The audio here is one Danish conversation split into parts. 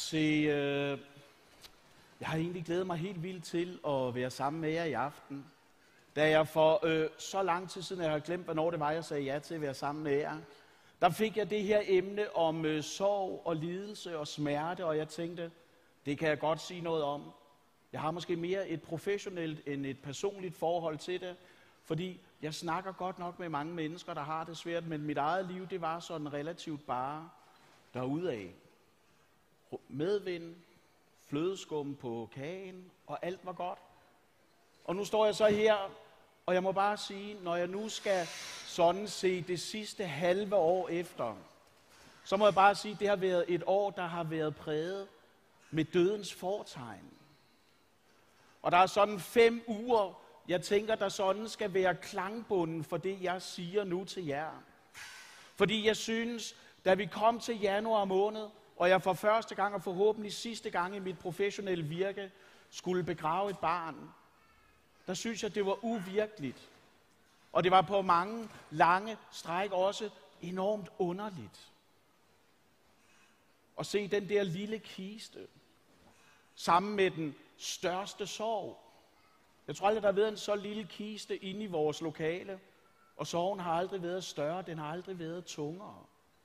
Jeg har egentlig glædet mig helt vildt til at være sammen med jer i aften. Da jeg for så lang tid siden, jeg har glemt, hvornår det var, jeg sagde ja til at være sammen med jer, der fik jeg det her emne om sorg og lidelse og smerte, og jeg tænkte, det kan jeg godt sige noget om. Jeg har måske mere et professionelt end et personligt forhold til det, fordi jeg snakker godt nok med mange mennesker, der har det svært, men mit eget liv, det var sådan relativt bare derudaf. Medvind, flødeskum på kagen, og alt var godt. Og nu står jeg så her, og jeg må bare sige, når jeg nu skal sådan se det sidste halve år efter, så må jeg bare sige, at det har været et år, der har været præget med dødens fortegn. Og der er sådan 5 uger, jeg tænker, der sådan skal være klangbunden for det, jeg siger nu til jer. Fordi jeg synes, da vi kom til januar måned, og jeg for første gang og forhåbentlig sidste gang i mit professionelle virke skulle begrave et barn, der synes jeg, det var uvirkeligt. Og det var på mange lange stræk også enormt underligt. At se den der lille kiste sammen med den største sorg. Jeg tror aldrig, der har været en så lille kiste inde i vores lokale, og sorgen har aldrig været større, den har aldrig været tungere.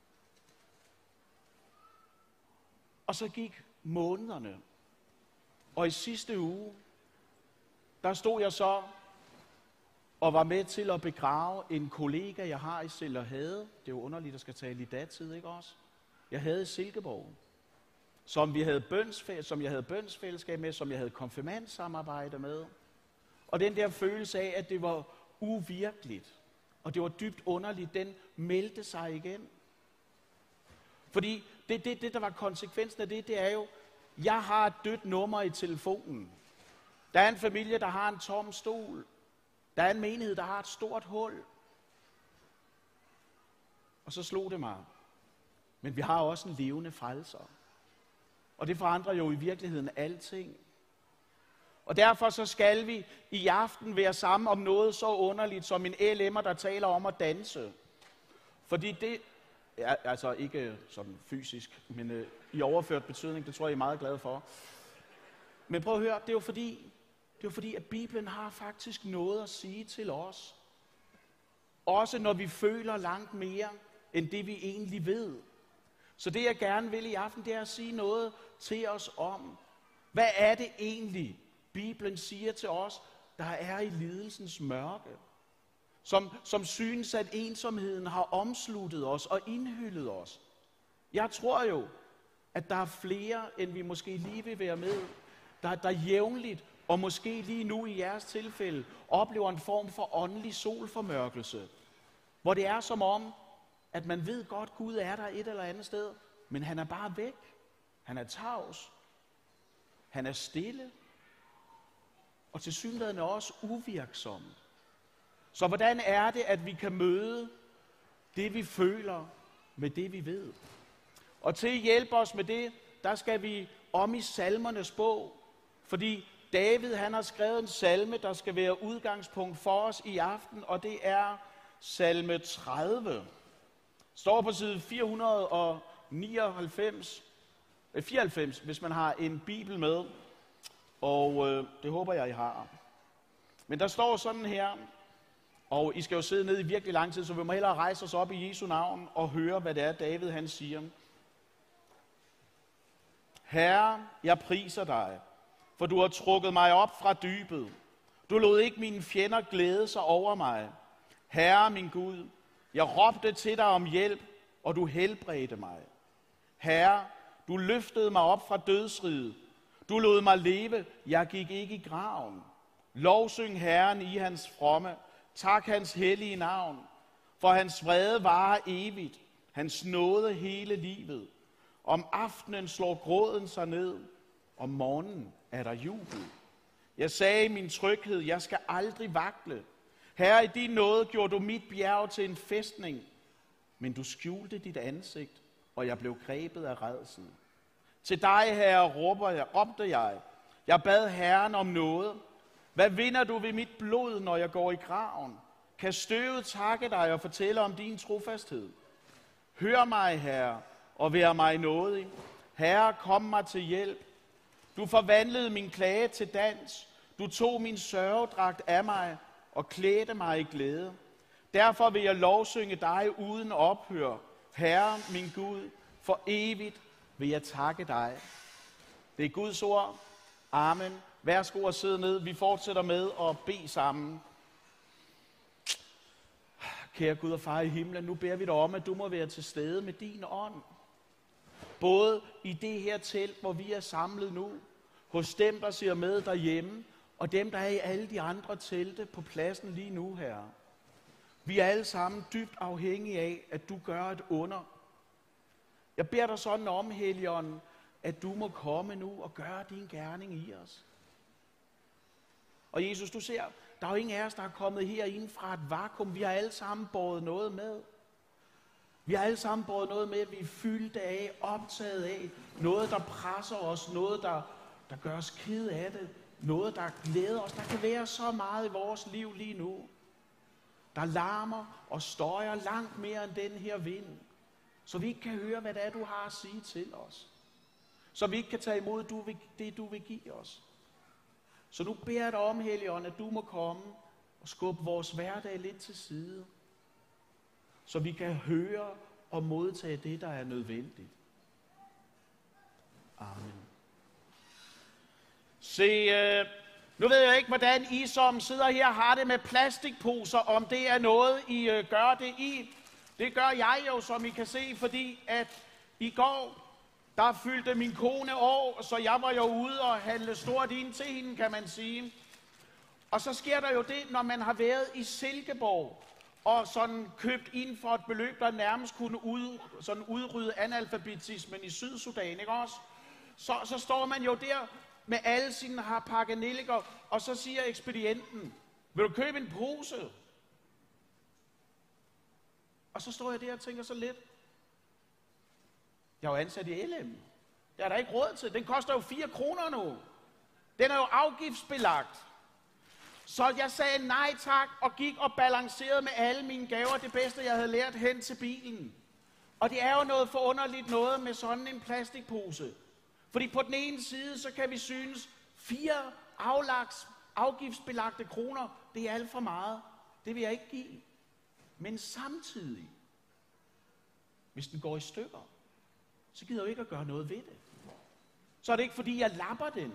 Og så gik månederne, og i sidste uge, der stod jeg så og var med til at begrave en kollega, jeg har i Sillerhede. Det er jo underligt, at skal tale i datid, ikke også? Jeg havde i Silkeborg, som jeg havde bønsfællesskab med, som jeg havde konfirmandsamarbejde med. Og den der følelse af, at det var uvirkeligt, og det var dybt underligt, den meldte sig igen. Fordi det der var konsekvensen af det er jo, jeg har et dødt nummer i telefonen. Der er en familie, der har en tom stol. Der er en menighed, der har et stort hul. Og så slog det mig. Men vi har også en levende frelser. Og det forandrer jo i virkeligheden alting. Og derfor så skal vi i aften være sammen om noget så underligt som en LM'er, der taler om at danse. Fordi det, altså ikke sådan fysisk, men i overført betydning, det tror jeg, I er meget glade for. Men prøv at høre, det er jo fordi, at Bibelen har faktisk noget at sige til os. Også når vi føler langt mere, end det vi egentlig ved. Så det jeg gerne vil i aften, det er at sige noget til os om, hvad er det egentlig, Bibelen siger til os, der er i lidelsens mørke. Som synes, at ensomheden har omsluttet os og indhyllet os. Jeg tror jo, at der er flere, end vi måske lige vil være med, der jævnligt, og måske lige nu i jeres tilfælde, oplever en form for åndelig solformørkelse. Hvor det er som om, at man ved godt, Gud er der et eller andet sted, men han er bare væk. Han er tavs. Han er stille. Og tilsyneladende også uvirksom. Så hvordan er det, at vi kan møde det, vi føler, med det, vi ved? Og til at hjælpe os med det, der skal vi om i salmernes bog. Fordi David, han har skrevet en salme, der skal være udgangspunkt for os i aften, og det er salme 30. Står på side 94, hvis man har en bibel med. Og det håber jeg, I har. Men der står sådan her, og I skal jo sidde ned i virkelig lang tid, så vi må hellere rejse os op i Jesu navn og høre, hvad det er, David han siger. Herre, jeg priser dig, for du har trukket mig op fra dybet. Du lod ikke mine fjender glæde sig over mig. Herre, min Gud, jeg råbte til dig om hjælp, og du helbredte mig. Herre, du løftede mig op fra dødsriget. Du lod mig leve, jeg gik ikke i graven. Lovsyng Herren i hans fromme. Tak hans hellige navn, for hans vrede varer evigt. Hans nåde hele livet. Om aftenen slår gråden sig ned. Om morgenen er der jubel. Jeg sagde i min tryghed, jeg skal aldrig vakle. Herre, i din nåde gjorde du mit bjerg til en fæstning. Men du skjulte dit ansigt, og jeg blev grebet af rædsel. Til dig, Herre, råbte jeg. Jeg bad Herren om noget. Hvad vinder du ved mit blod, når jeg går i graven? Kan støvet takke dig og fortælle om din trofasthed? Hør mig, Herre, og vær mig nådig. Herre, kom mig til hjælp. Du forvandlede min klage til dans. Du tog min sørgedragt af mig og klædte mig i glæde. Derfor vil jeg lovsynge dig uden ophør. Herre, min Gud, for evigt vil jeg takke dig. Det er Guds ord. Amen. Værsgo at sidde ned. Vi fortsætter med at bede sammen. Kære Gud og Far i himlen, nu beder vi dig om, at du må være til stede med din ånd. Både i det her telt, hvor vi er samlet nu, hos dem, der ser med derhjemme, og dem, der er i alle de andre telte på pladsen lige nu, Herre. Vi er alle sammen dybt afhængige af, at du gør et under. Jeg beder dig sådan om, Helligånden, at du må komme nu og gøre din gerning i os. Og Jesus, du ser, der er jo ingen af os, der er kommet herinde fra et vakuum. Vi har alle sammen båret noget med. Vi har alle sammen båret noget med, at vi er fyldte af, optaget af. Noget, der presser os. Noget, der gør os ked af det. Noget, der glæder os. Der kan være så meget i vores liv lige nu. Der larmer og støjer langt mere end den her vind. Så vi ikke kan høre, hvad det er, du har at sige til os. Så vi ikke kan tage imod det, du vil give os. Så nu beder jeg dig om, Helligånd, at du må komme og skubbe vores hverdag lidt til side. Så vi kan høre og modtage det, der er nødvendigt. Amen. Se, nu ved jeg ikke, hvordan I som sidder her har det med plastikposer, om det er noget, I gør det i. Det gør jeg jo, som I kan se, fordi at i går, der fyldte min kone år, så jeg var jo ude og handle stort ind til hende, kan man sige. Og så sker der jo det, når man har været i Silkeborg, og sådan købt ind for et beløb, der nærmest kunne udrydde analfabetismen i Sydsudan, ikke også? Så står man jo der med alle sine harpakkenelliker, og så siger ekspedienten, vil du købe en pose? Og så står jeg der og tænker så lidt, jeg er jo ansat i LM. Det er der ikke råd til. Den koster jo 4 kroner nu. Den er jo afgiftsbelagt. Så jeg sagde nej tak, og gik og balancerede med alle mine gaver, det bedste jeg havde lært, hen til bilen. Og det er jo noget forunderligt noget med sådan en plastikpose. Fordi på den ene side, så kan vi synes, 4 afgiftsbelagte kroner, det er alt for meget. Det vil jeg ikke give. Men samtidig, hvis den går i stykker, så gider jeg jo ikke at gøre noget ved det. Så er det ikke fordi, jeg lapper den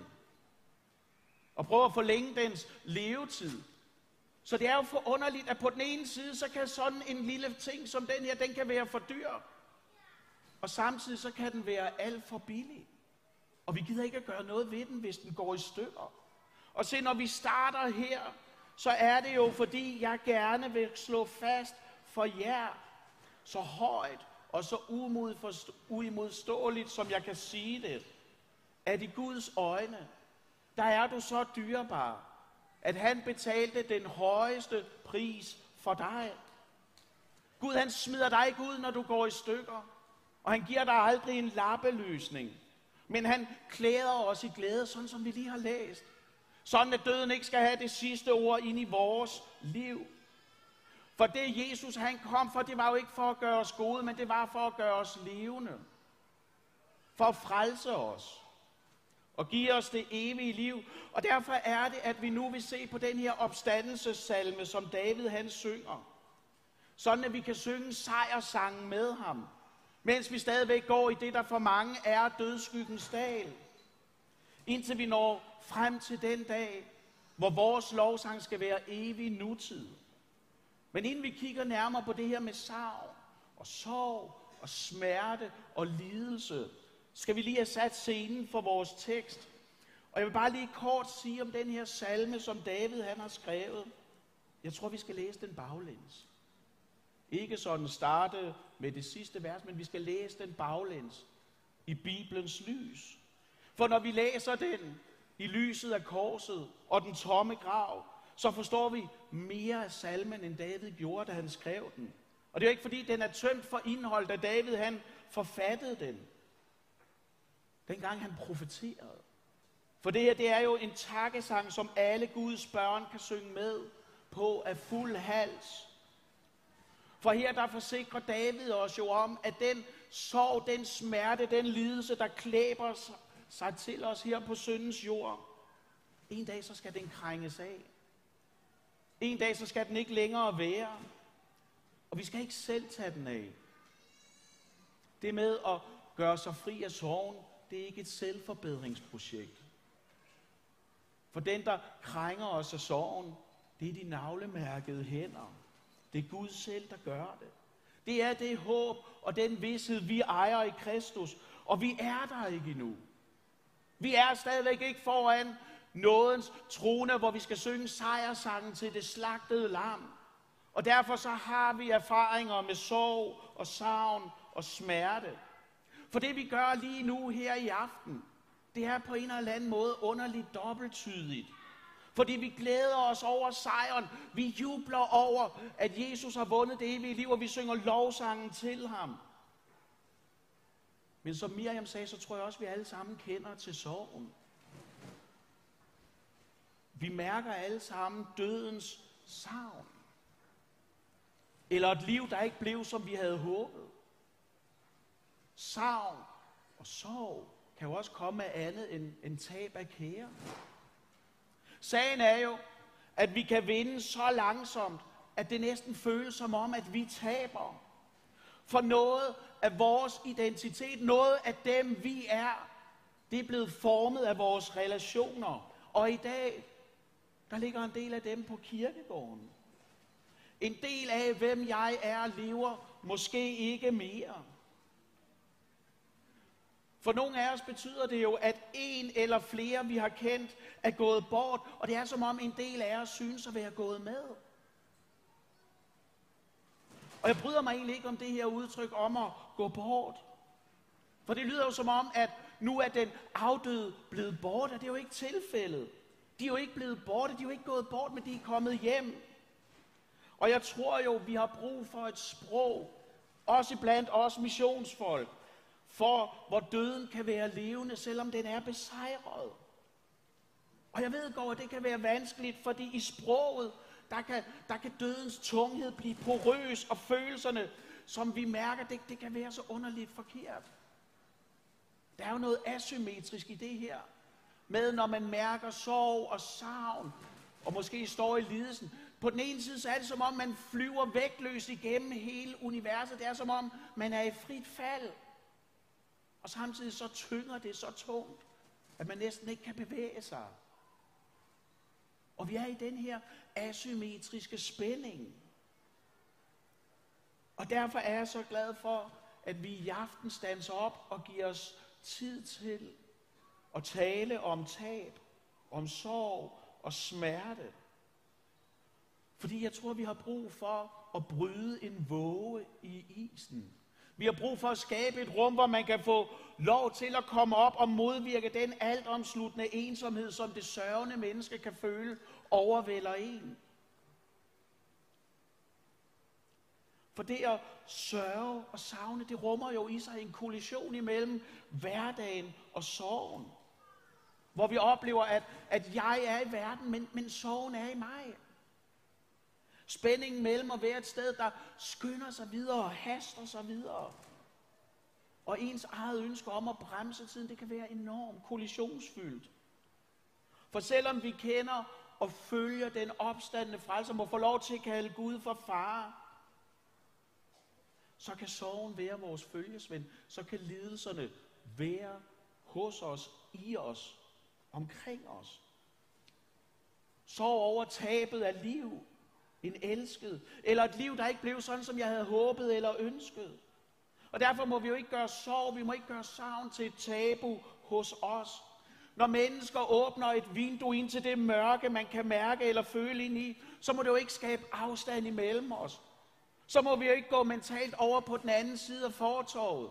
og prøver at forlænge dens levetid. Så det er jo forunderligt, at på den ene side, så kan sådan en lille ting som den her, den kan være for dyr. Og samtidig så kan den være alt for billig. Og vi gider ikke at gøre noget ved den, hvis den går i stykker. Og se, når vi starter her, så er det jo fordi, jeg gerne vil slå fast for jer, så højt og så uimodståeligt, som jeg kan sige det, at i Guds øjne, der er du så dyrebar, at han betalte den højeste pris for dig. Gud, han smider dig ikke ud, når du går i stykker, og han giver dig aldrig en lappeløsning, men han klæder os i glæde, sådan som vi lige har læst. Sådan at døden ikke skal have det sidste ord ind i vores liv. For det Jesus han kom for, det var jo ikke for at gøre os gode, men det var for at gøre os levende. For at frelse os. Og give os det evige liv. Og derfor er det, at vi nu vil se på den her opstandelsessalme, som David han synger. Sådan at vi kan synge sejrsangen med ham. Mens vi stadigvæk går i det, der for mange er dødsskyggens dal. Indtil vi når frem til den dag, hvor vores lovsang skal være evig nutid. Men inden vi kigger nærmere på det her med sorg og smerte og lidelse, skal vi lige have sat scenen for vores tekst. Og jeg vil bare lige kort sige om den her salme, som David han har skrevet. Jeg tror, vi skal læse den baglæns. Ikke sådan starte med det sidste vers, men vi skal læse den baglæns i Bibelens lys. For når vi læser den i lyset af korset og den tomme grav, så forstår vi mere af salmen, end David gjorde, da han skrev den. Og det er jo ikke fordi, den er tømt for indhold, da David han forfattede den. Dengang han profeterede. For det her, det er jo en takkesang, som alle Guds børn kan synge med på af fuld hals. For her der forsikrer David os jo om, at den, sorg, den smerte, den lidelse, der klæber sig til os her på syndens jord. En dag så skal den krænges af. En dag så skal den ikke længere være. Og vi skal ikke selv tage den af. Det med at gøre sig fri af sorgen, det er ikke et selvforbedringsprojekt. For den, der krænger os af sorgen, det er de navlemærkede hænder. Det er Gud selv, der gør det. Det er det håb og den vished, vi ejer i Kristus. Og vi er der ikke endnu. Vi er stadigvæk ikke foran nådens trone, hvor vi skal synge sejrsangen til det slagtede lam. Og derfor så har vi erfaringer med sorg og savn og smerte. For det vi gør lige nu her i aften, det er på en eller anden måde underligt dobbelttydigt. Fordi vi glæder os over sejren. Vi jubler over, at Jesus har vundet det evige liv, og vi synger lovsangen til ham. Men som Miriam sagde, så tror jeg også, at vi alle sammen kender til sorgen. Vi mærker alle sammen dødens savn. Eller et liv, der ikke blev, som vi havde håbet. Savn og sorg kan jo også komme af andet end tab af kære. Sagen er jo, at vi kan vinde så langsomt, at det næsten føles som om, at vi taber. For noget af vores identitet, noget af dem vi er, det er blevet formet af vores relationer. Og i dag, der ligger en del af dem på kirkegården. En del af, hvem jeg er, lever måske ikke mere. For nogle af os betyder det jo, at en eller flere, vi har kendt, er gået bort, og det er som om en del af os synes at være gået med. Og jeg bryder mig egentlig ikke om det her udtryk om at gå bort. For det lyder jo som om, at nu er den afdøde blevet bort, og det er jo ikke tilfældet. De er jo ikke blevet borte, de er jo ikke gået bort, men de er kommet hjem. Og jeg tror jo, vi har brug for et sprog, også blandt os missionsfolk, for hvor døden kan være levende, selvom den er besejret. Og jeg ved godt, at det kan være vanskeligt, fordi i sproget, der kan dødens tunghed blive porøs, og følelserne, som vi mærker, det kan være så underligt forkert. Der er jo noget asymmetrisk i det her, med når man mærker sorg og savn, og måske står i lidelsen. På den ene side, så er det som om, man flyver vægtløst igennem hele universet. Det er som om, man er i frit fald. Og samtidig så tynger det så tungt, at man næsten ikke kan bevæge sig. Og vi er i den her asymmetriske spænding. Og derfor er jeg så glad for, at vi i aften standser op og giver os tid til at tale om tab, om sorg og smerte. Fordi jeg tror, vi har brug for at bryde en våge i isen. Vi har brug for at skabe et rum, hvor man kan få lov til at komme op og modvirke den altomsluttende ensomhed, som det sørgende menneske kan føle, overvælder en. For det at sørge og savne, det rummer jo i sig en kollision imellem hverdagen og sorgen. Hvor vi oplever, at jeg er i verden, men sorgen er i mig. Spændingen mellem at være et sted, der skynder sig videre og haster sig videre. Og ens eget ønske om at bremse tiden, det kan være enormt kollisionsfyldt. For selvom vi kender og følger den opstandne frelser, må få lov til at kalde Gud for far, så kan sorgen være vores følgesven, så kan lidelserne være hos os, i os, omkring os. Sorg over tabet af liv, en elsket, eller et liv, der ikke blev sådan, som jeg havde håbet eller ønsket. Og derfor må vi jo ikke gøre sorg, vi må ikke gøre savn til et tabu hos os. Når mennesker åbner et vindue ind til det mørke, man kan mærke eller føle ind i, så må det jo ikke skabe afstand imellem os. Så må vi jo ikke gå mentalt over på den anden side af fortovet.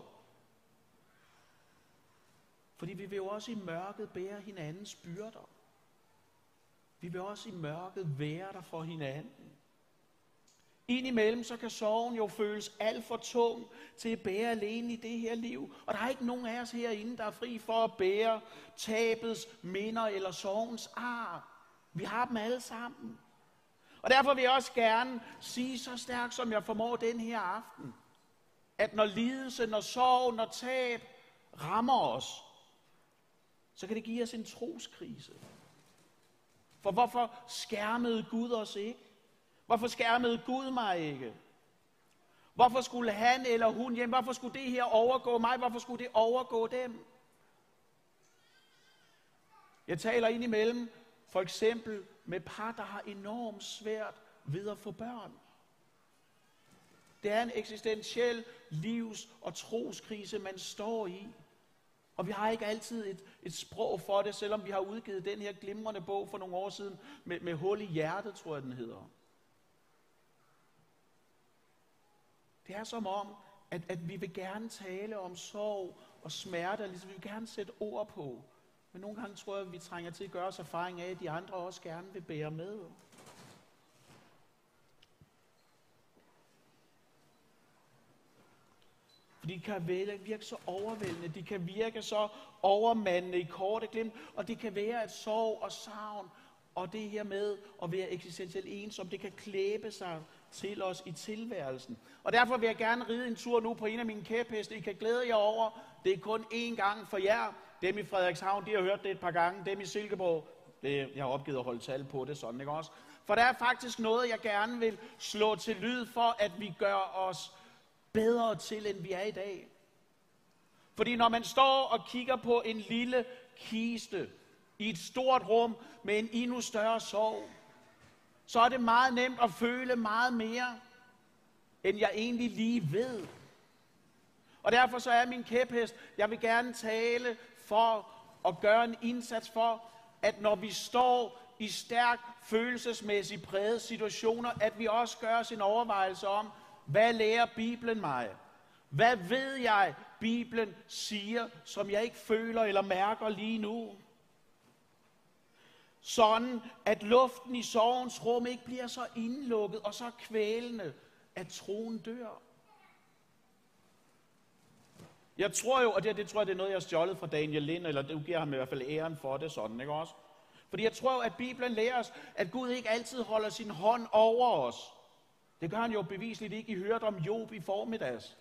Fordi vi vil jo også i mørket bære hinandens byrder. Vi vil også i mørket være der for hinanden. Indimellem så kan sorgen jo føles alt for tung til at bære alene i det her liv. Og der er ikke nogen af os herinde, der er fri for at bære tabets minder eller sorgens ar. Vi har dem alle sammen. Og derfor vil jeg også gerne sige så stærkt, som jeg formår den her aften, at når lidelse, når sorg, når tab rammer os, så kan det give os en troskrise. For hvorfor skærmede Gud os ikke? Hvorfor skærmede Gud mig ikke? Hvorfor skulle han eller hun hjem? Hvorfor skulle det her overgå mig? Hvorfor skulle det overgå dem? Jeg taler indimellem for eksempel med par, der har enormt svært ved at få børn. Det er en eksistentiel livs- og troskrise, man står i. Og vi har ikke altid et sprog for det, selvom vi har udgivet den her glimrende bog for nogle år siden, med hul i hjertet, tror jeg den hedder. Det er som om, at vi vil gerne tale om sorg og smerte, ligesom vi vil gerne sætte ord på. Men nogle gange tror jeg, at vi trænger til at gøre os erfaring af, at de andre også gerne vil bære med. For de kan virke så overvældende, de kan virke så overmandende i korte glimt, og det kan være, at sorg og savn og det her med at være eksistentielt ensom, det kan klæbe sig til os i tilværelsen. Og derfor vil jeg gerne ride en tur nu på en af mine kæpheste. I kan glæde jer over, det er kun én gang for jer. Dem i Frederikshavn, de har hørt det et par gange. Dem i Silkeborg, jeg har opgivet at holde tal på det, sådan ikke også? For der er faktisk noget, jeg gerne vil slå til lyd for, at vi gør os bedre til, end vi er i dag. Fordi når man står og kigger på en lille kiste i et stort rum med en endnu større sorg, så er det meget nemt at føle meget mere, end jeg egentlig lige ved. Og derfor så er min kæphest, jeg vil gerne tale for at gøre en indsats for, at når vi står i stærkt følelsesmæssigt prægede situationer, at vi også gør os en overvejelse om, hvad lærer Bibelen mig? Hvad ved jeg, Bibelen siger, som jeg ikke føler eller mærker lige nu? Sådan, at luften i sorgens rum ikke bliver så indlukket og så kvælende, at troen dør. Jeg tror jo, og det tror jeg, det er noget, jeg har stjålet fra Daniel Lind, eller du giver ham i hvert fald æren for det, sådan, ikke også? Fordi jeg tror jo, at Bibelen lærer os, at Gud ikke altid holder sin hånd over os. Det gør han jo bevisligt ikke. I hørte om Job i formiddags.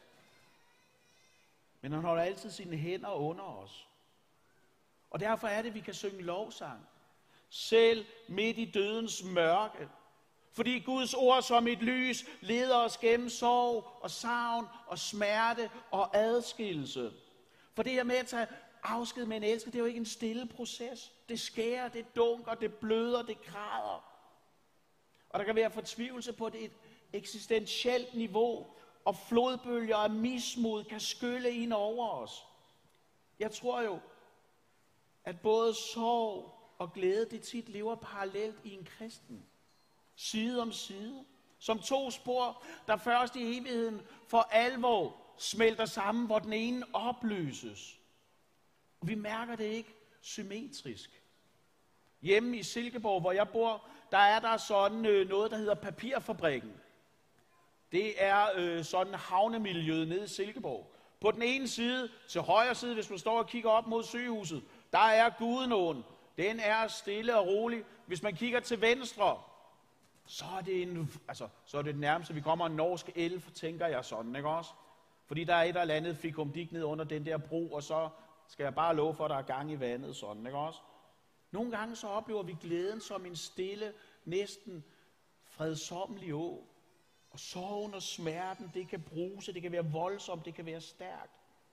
Men han holder altid sine hænder under os. Og derfor er det, vi kan synge lovsang. Selv midt i dødens mørke. Fordi Guds ord som et lys leder os gennem sorg og savn og smerte og adskillelse. For det her med at tage afsked med en elsker, det er jo ikke en stille proces. Det skærer, det dunker, det bløder, det græder. Og der kan være fortvivlelse på et eksistentielt niveau, og flodbølger af mismod kan skylle ind over os. Jeg tror jo, at både sorg og glæde, det tit lever parallelt i en kristen. Side om side. Som to spor, der først i evigheden for alvor smelter sammen, hvor den ene opløses. Og vi mærker det ikke symmetrisk. Hjemme i Silkeborg, hvor jeg bor, der er der sådan noget, der hedder Papirfabrikken. Det er sådan havnemiljøet nede i Silkeborg. På den ene side, til højre side, hvis man står og kigger op mod sygehuset, der er Gudenåen. Den er stille og rolig. Hvis man kigger til venstre, så er det nærmest, at vi kommer en norsk elv, tænker jeg sådan, ikke også? Fordi der er et eller andet fikumdik ned under den der bro, og så skal jeg bare love for, at der er gang i vandet, sådan, ikke også? Nogle gange så oplever vi glæden som en stille, næsten fredsommelig å. Og sorgen og smerten, det kan bruse, det kan være voldsomt, det kan være stærkt.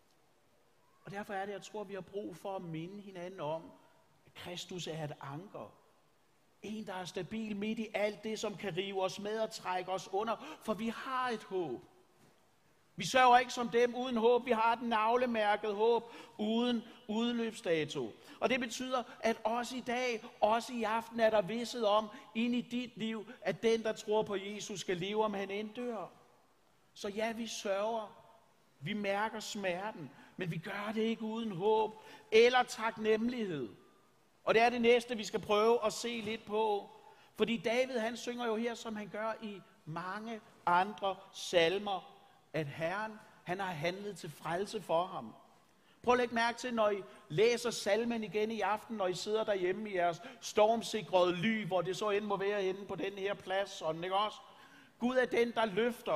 Og derfor er det, jeg tror, vi har brug for at minde hinanden om, at Kristus er et anker. En, der er stabil midt i alt det, som kan rive os med og trække os under, for vi har et håb. Vi sørger ikke som dem uden håb. Vi har et navlemærket håb uden udløbsdato. Og det betyder, at også i dag, også i aften, er der visset om, ind i dit liv, at den, der tror på Jesus, skal leve, om han end dør. Så ja, vi sørger. Vi mærker smerten, men vi gør det ikke uden håb eller taknemmelighed. Og det er det næste, vi skal prøve at se lidt på. Fordi David, han synger jo her, som han gør i mange andre salmer, at Herren, han har handlet til frelse for ham. Prøv at lægge mærke til, når I læser salmen igen i aften, når I sidder derhjemme i jeres stormsikrede ly, hvor det så end må være henne på den her plads, sådan, ikke også? Gud er den, der løfter.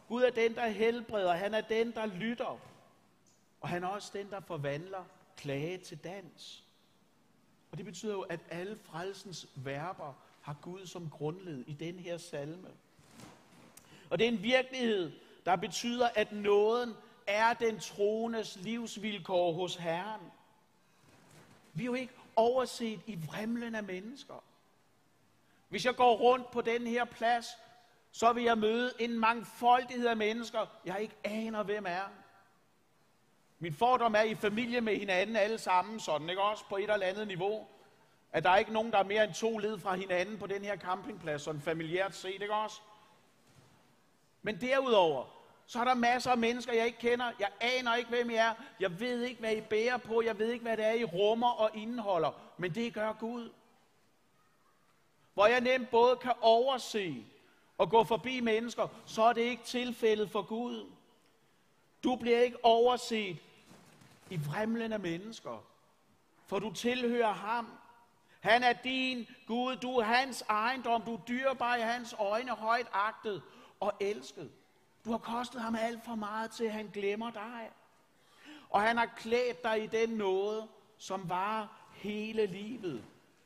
Gud er den, der helbreder. Han er den, der lytter. Og han er også den, der forvandler klage til dans. Og det betyder jo, at alle frelsens verber har Gud som grundled i den her salme. Og det er en virkelighed, der betyder, at nåden er den troendes livsvilkår hos Herren. Vi er jo ikke overset i vrimlen af mennesker. Hvis jeg går rundt på den her plads, så vil jeg møde en mangfoldighed af mennesker, jeg ikke aner, hvem er. Min fordom er i familie med hinanden alle sammen, sådan ikke også på et eller andet niveau. At der er ikke nogen, der er mere end 2 led fra hinanden på den her campingplads, sådan familiært set, ikke også? Men derudover, så er der masser af mennesker, jeg ikke kender. Jeg aner ikke, hvem I er. Jeg ved ikke, hvad I bærer på. Jeg ved ikke, hvad det er, I rummer og indeholder. Men det gør Gud. Hvor jeg nemt både kan overse og gå forbi mennesker, så er det ikke tilfældet for Gud. Du bliver ikke overset i vrimlen af mennesker, for du tilhører ham. Han er din Gud, du er hans ejendom, du er dyrebar i hans øjne, højt agtet og elsket. Du har kostet ham alt for meget til, at han glemmer dig. Og han har klædt dig i den nåde, som varer hele livet.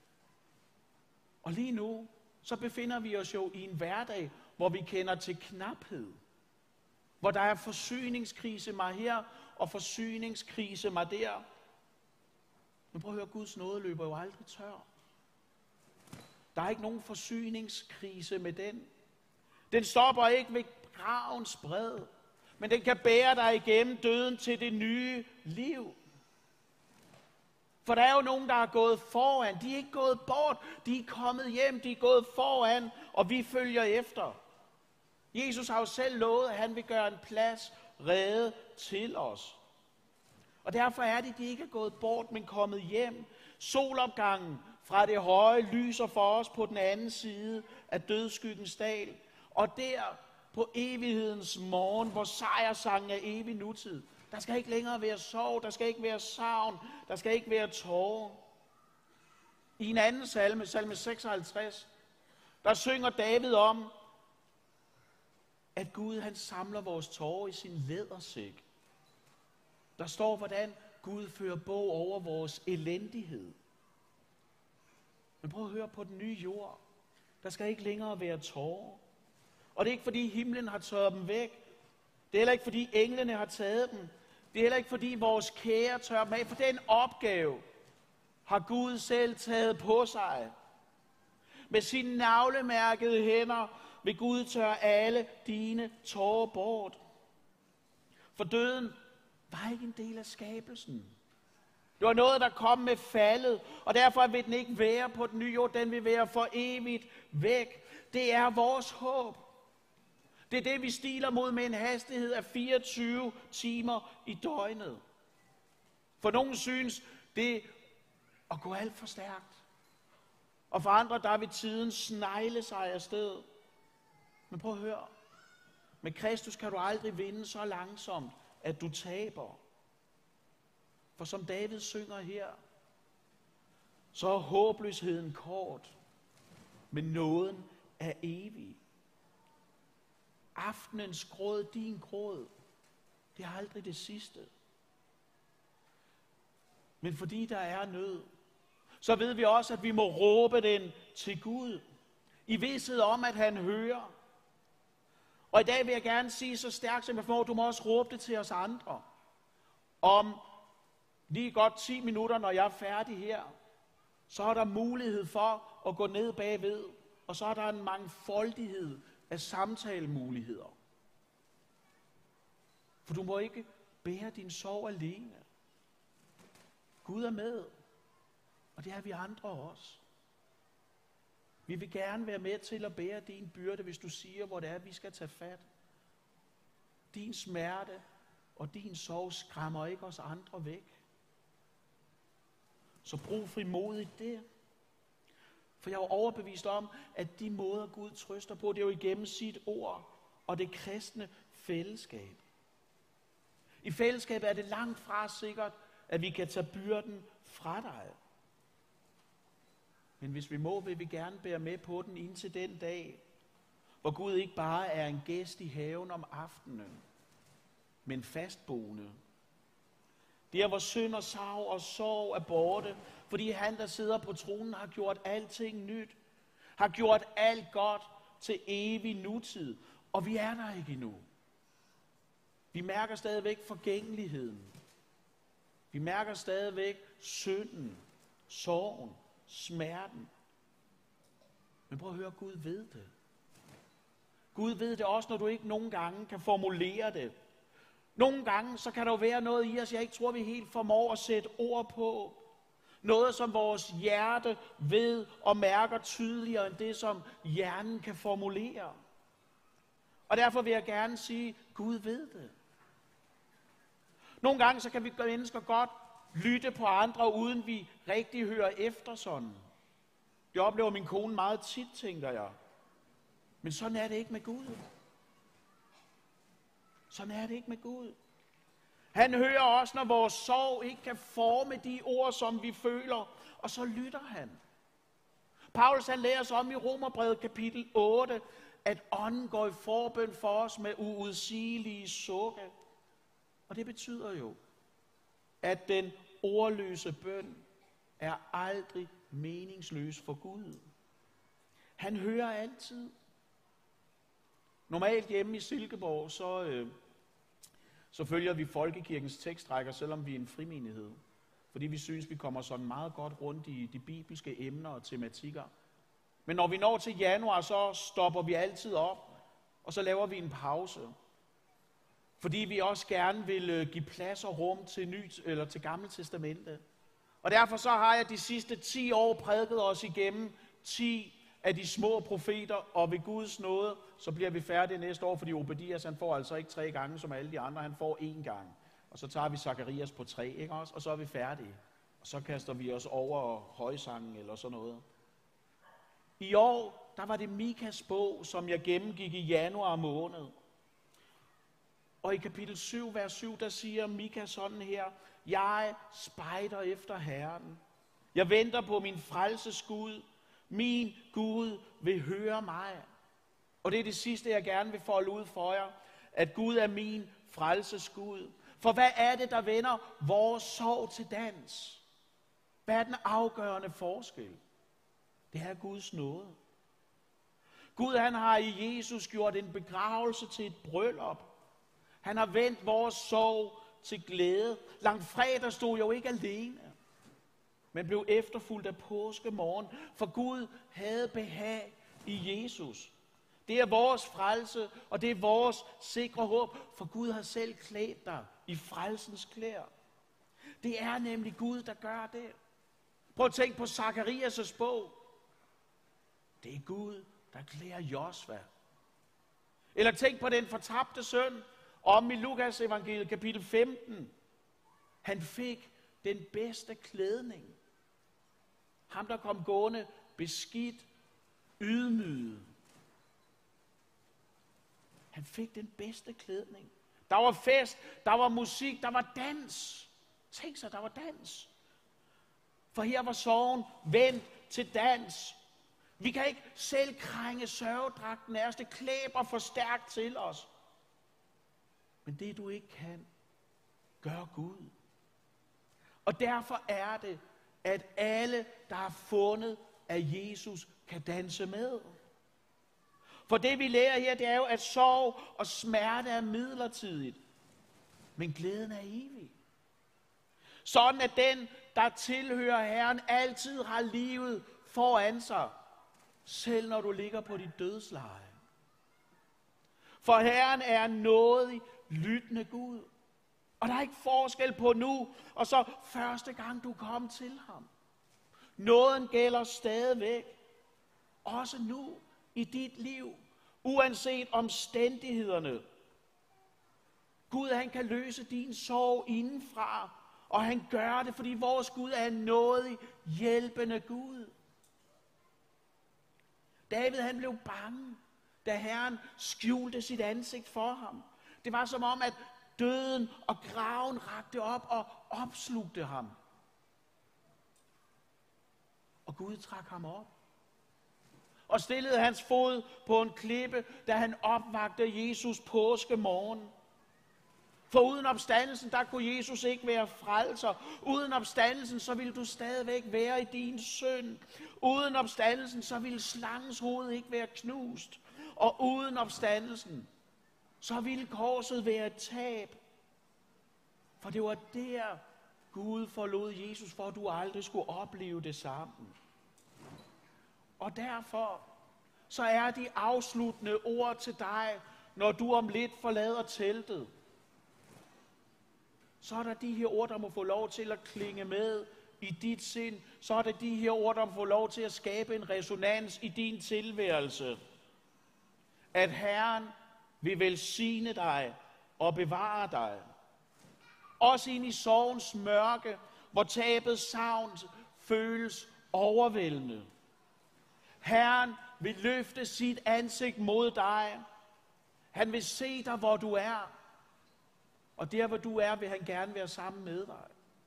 Og lige nu, så befinder vi os jo i en hverdag, hvor vi kender til knaphed. Hvor der er forsyningskrise mig her, og forsyningskrise mig der. Men prøv at høre, Guds nåde løber jo aldrig tør. Der er ikke nogen forsyningskrise med den. Den stopper ikke ved gravens bred, men den kan bære dig igennem døden til det nye liv. For der er jo nogen, der er gået foran. De er ikke gået bort. De er kommet hjem. De er gået foran, og vi følger efter. Jesus har jo selv lovet, at han vil gøre en plads rede til os. Og derfor er det, de ikke er gået bort, men kommet hjem. Solopgangen fra det høje lyser for os på den anden side af dødsskyggens dal. Og der på evighedens morgen, hvor sejrsangen er evig nutid, der skal ikke længere være sorg, der skal ikke være savn, der skal ikke være tårer. I en anden salme, salme 56, der synger David om, at Gud han samler vores tårer i sin lædersæk. Der står, hvordan Gud fører bog over vores elendighed. Men prøv at høre, på den nye jord, der skal ikke længere være tårer. Og det er ikke fordi himlen har tørret dem væk. Det er heller ikke fordi englene har taget dem. Det er heller ikke fordi vores kære tørrer dem af. For den opgave har Gud selv taget på sig. Med sine navlemærkede hænder vil Gud tørre alle dine tårer bort. For døden var ikke en del af skabelsen. Det var noget, der kom med faldet, og derfor vil den ikke være på den nye jord. Den vil være for evigt væk. Det er vores håb. Det er det, vi stiler mod med en hastighed af 24 timer i døgnet. For nogen synes det at gå alt for stærkt. Og for andre, der vil tiden snegle sig afsted. Men prøv at høre. Med Kristus kan du aldrig vinde så langsomt, at du taber. For som David synger her, så er håbløsheden kort, men nåden er evig. Aftenens gråd, din gråd, det er aldrig det sidste. Men fordi der er nød, så ved vi også, at vi må råbe den til Gud, i vidsthed om, at han hører. Og i dag vil jeg gerne sige så stærkt, som jeg får, du må også råbe det til os andre. Om lige godt 10 minutter, når jeg er færdig her, så er der mulighed for at gå ned bagved, og så er der en mangfoldighed af samtalemuligheder. For du må ikke bære din sorg alene. Gud er med, og det er vi andre også. Vi vil gerne være med til at bære din byrde, hvis du siger, hvor det er, vi skal tage fat. Din smerte og din sorg skræmmer ikke os andre væk. Så brug frimodigt det. For jeg er overbevist om, at de måder Gud trøster på, det er jo igennem sit ord og det kristne fællesskab. I fællesskabet er det langt fra sikkert, at vi kan tage byrden fra dig. Men hvis vi må, vil vi gerne bære med på den indtil den dag, hvor Gud ikke bare er en gæst i haven om aftenen, men fastboende. Der, hvor synd og sorg og sorg er borte, fordi han, der sidder på tronen, har gjort alting nyt, har gjort alt godt til evig nutid, og vi er der ikke endnu. Vi mærker stadigvæk forgængeligheden. Vi mærker stadigvæk synden, sorgen, smerten. Men prøv at høre, Gud ved det. Gud ved det også, når du ikke nogen gange kan formulere det. Nogle gange, så kan der jo være noget i os, jeg ikke tror, vi helt formår at sætte ord på. Noget, som vores hjerte ved og mærker tydeligere, end det, som hjernen kan formulere. Og derfor vil jeg gerne sige, Gud ved det. Nogle gange, så kan vi mennesker godt lytte på andre, uden vi rigtig hører efter sådan. Det oplever min kone meget tit, tænker jeg. Men sådan er det ikke med Gud. Sådan er det ikke med Gud. Han hører også, når vores sorg ikke kan forme de ord, som vi føler, og så lytter han. Paulus han lærer os om i Romerbrevet kapitel 8, at ånden går i forbøn for os med uudsigelige sukke. Og det betyder jo, at den ordløse bøn er aldrig meningsløs for Gud. Han hører altid. Normalt hjemme i Silkeborg, så følger vi folkekirkens tekstrækker, selvom vi er en frimenighed. Fordi vi synes, vi kommer sådan meget godt rundt i de bibelske emner og tematikker. Men når vi når til januar, så stopper vi altid op, og så laver vi en pause. Fordi vi også gerne vil give plads og rum til Gamle Testamente. Og derfor så har jeg de sidste 10 år prædiket os igennem 10 af de små profeter, og ved Guds nåde, så bliver vi færdige næste år, fordi Obadias, han får altså ikke 3 gange som alle de andre, han får 1 gang. Og så tager vi Zakarias på 3, ikke også? Og så er vi færdige. Og så kaster vi os over højsangen eller sådan noget. I år, der var det Mikas bog, som jeg gennemgik i januar måned. Og i kapitel 7, vers 7, der siger Mika sådan her: Jeg spejder efter Herren. Jeg venter på min frelses Gud. Min Gud vil høre mig. Og det er det sidste, jeg gerne vil folde ud for jer. At Gud er min frelses Gud. For hvad er det, der vender vores sorg til dans? Hvad er den afgørende forskel? Det er Guds nåde. Gud, han har i Jesus gjort en begravelse til et bryllup. Han har vendt vores sorg til glæde. Langfredag stod jo ikke alene, men blev efterfulgt af påskemorgen, for Gud havde behag i Jesus. Det er vores frelse, og det er vores sikre håb, for Gud har selv klædt dig i frelsens klæder. Det er nemlig Gud, der gør det. Prøv at tænke på Zakarias' bog. Det er Gud, der klæder Josva. Eller tænk på den fortabte søn, om i Lukas evangeliet kapitel 15. Han fik den bedste klædning. Ham, der kom gående beskidt, ydmyget. Han fik den bedste klædning. Der var fest, der var musik, der var dans. Tænk sig, der var dans. For her var sorgen vendt til dans. Vi kan ikke selv krænge sørgedragten af os. Det klæber for stærkt til os. Men det du ikke kan, gør Gud. Og derfor er det, at alle, der har fundet af Jesus, kan danse med. For det vi lærer her, det er jo, at sorg og smerte er midlertidigt. Men glæden er evig. Sådan at den, der tilhører Herren, altid har livet foran sig. Selv når du ligger på dit dødsleje. For Herren er nådig, lyttende Gud. Og der er ikke forskel på nu, og så første gang du kom til ham. Nåden gælder stadigvæk. Også nu i dit liv. Uanset omstændighederne. Gud, han kan løse din sorg indenfra. Og han gør det, fordi vores Gud er en nådig, hjælpende Gud. David, han blev bange, da Herren skjulte sit ansigt for ham. Det var som om, at døden og graven rakte op og opslugte ham. Og Gud trak ham op. og stillede hans fod på en klippe, da han opvagte Jesus påskemorgen. For uden opstandelsen, der kunne Jesus ikke være frelser. Uden opstandelsen, så ville du stadigvæk være i din synd. Uden opstandelsen, så ville slangens hoved ikke være knust. Og uden opstandelsen, så ville korset være et tab. For det var der, Gud forlod Jesus, for at du aldrig skulle opleve det samme. Og derfor, så er de afsluttende ord til dig, når du om lidt forlader teltet. Så er der de her ord, der må få lov til at klinge med i dit sind. Så er der de her ord, der må få lov til at skabe en resonans i din tilværelse. At Herren vil velsigne dig og bevare dig. Også ind i sorgens mørke, hvor tabets savn føles overvældende. Herren vil løfte sit ansigt mod dig. Han vil se dig, hvor du er. Og der, hvor du er, vil han gerne være sammen med dig.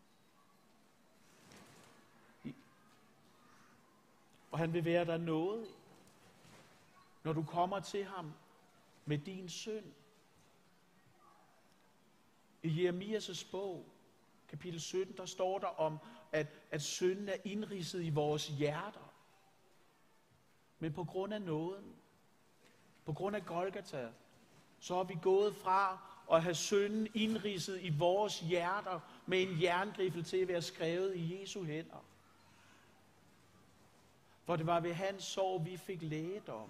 Og han vil være dig nådig, når du kommer til ham med din synd. I Jeremias' bog, kapitel 17, der står der om, at synden er indridset i vores hjerter. Men på grund af nåden, på grund af Golgata, så er vi gået fra at have synden indridset i vores hjerter med en jerngriffel til at være skrevet i Jesu hænder. For det var ved hans sår, vi fik lægedom.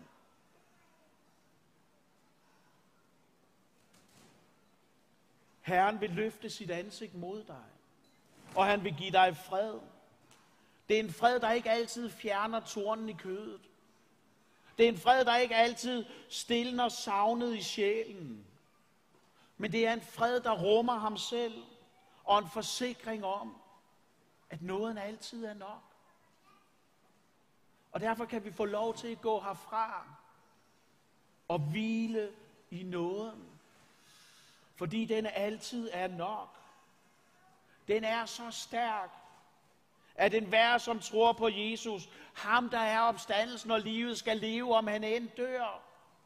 Herren vil løfte sit ansigt mod dig, og han vil give dig fred. Det er en fred, der ikke altid fjerner tornen i kødet. Det er en fred, der ikke altid stilner savnet i sjælen. Men det er en fred, der rummer ham selv, og en forsikring om, at nåden altid er nok. Og derfor kan vi få lov til at gå herfra og hvile i nåden. Fordi den altid er nok. Den er så stærk, at enhver, som tror på Jesus, ham der er opstandelsen og livet, skal leve, om han end dør.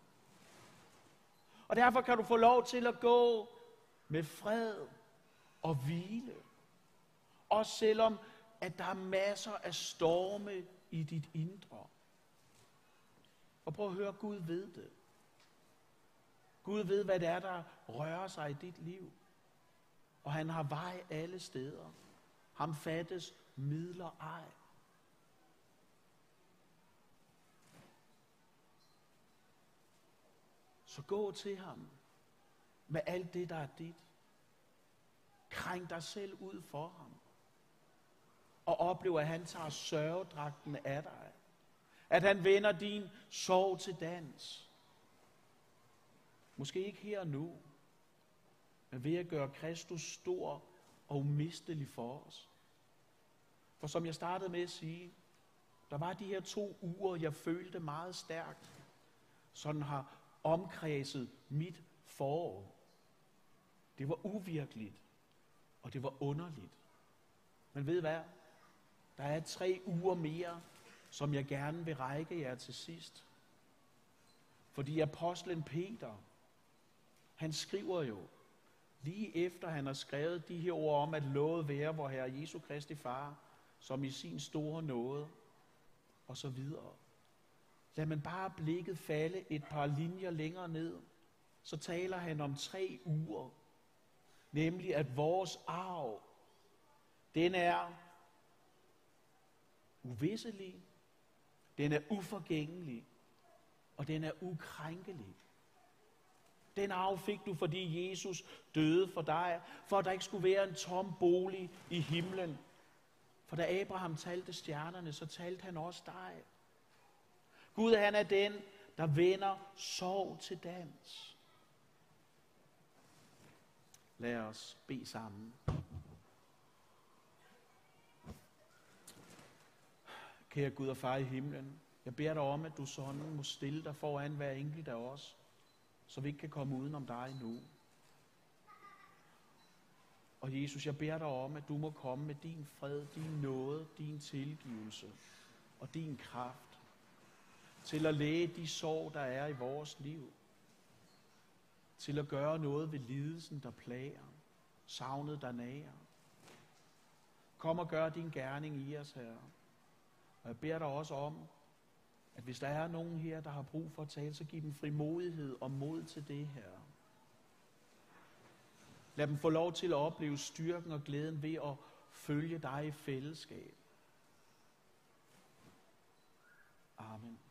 Og derfor kan du få lov til at gå med fred og hvile. Også selvom, at der er masser af storme i dit indre. Og prøv at høre, Gud ved det. Gud ved, hvad det er, der rører sig i dit liv. Og han har vej alle steder. Ham fattes midler ej. Så gå til ham med alt det, der er dit. Krænk dig selv ud for ham. Og oplev, at han tager sørgedragten af dig. At han vender din sorg til dans. Måske ikke her og nu, men ved at gøre Kristus stor og umistelig for os. For som jeg startede med at sige, der var de her 2 uger, jeg følte meget stærkt, sådan har omkredset mit forår. Det var uvirkeligt, og det var underligt. Men ved I hvad? Der er 3 uger mere, som jeg gerne vil række jer til sidst. Fordi apostlen Peter, han skriver jo, lige efter han har skrevet de her ord om, at lovet være vor Herre Jesu Kristi Far, som i sin store nåde, og så videre. Lad man bare blikket falde et par linjer længere ned, så taler han om 3 uger. Nemlig at vores arv, den er uvisselig, den er uforgængelig, og den er ukrænkelig. Den arv fik du, fordi Jesus døde for dig, for at der ikke skulle være en tom bolig i himlen. For da Abraham talte stjernerne, så talte han også dig. Gud, han er den, der vender sorg til dans. Lad os bede sammen. Kære Gud og Far i himlen, jeg beder dig om, at du sådan må stille dig foran hver enkelt af os, så vi ikke kan komme uden om dig nu. Og Jesus, jeg beder dig om, at du må komme med din fred, din nåde, din tilgivelse og din kraft. til at læge de sår, der er i vores liv, til at gøre noget ved lidelsen, der plager, savnet, der nager. Kom og gør din gerning i os, Herre. Og jeg beder dig også om, at hvis der er nogen her, der har brug for at tale, så giv dem frimodighed og mod til det, Herre. Lad dem få lov til at opleve styrken og glæden ved at følge dig i fællesskab. Amen.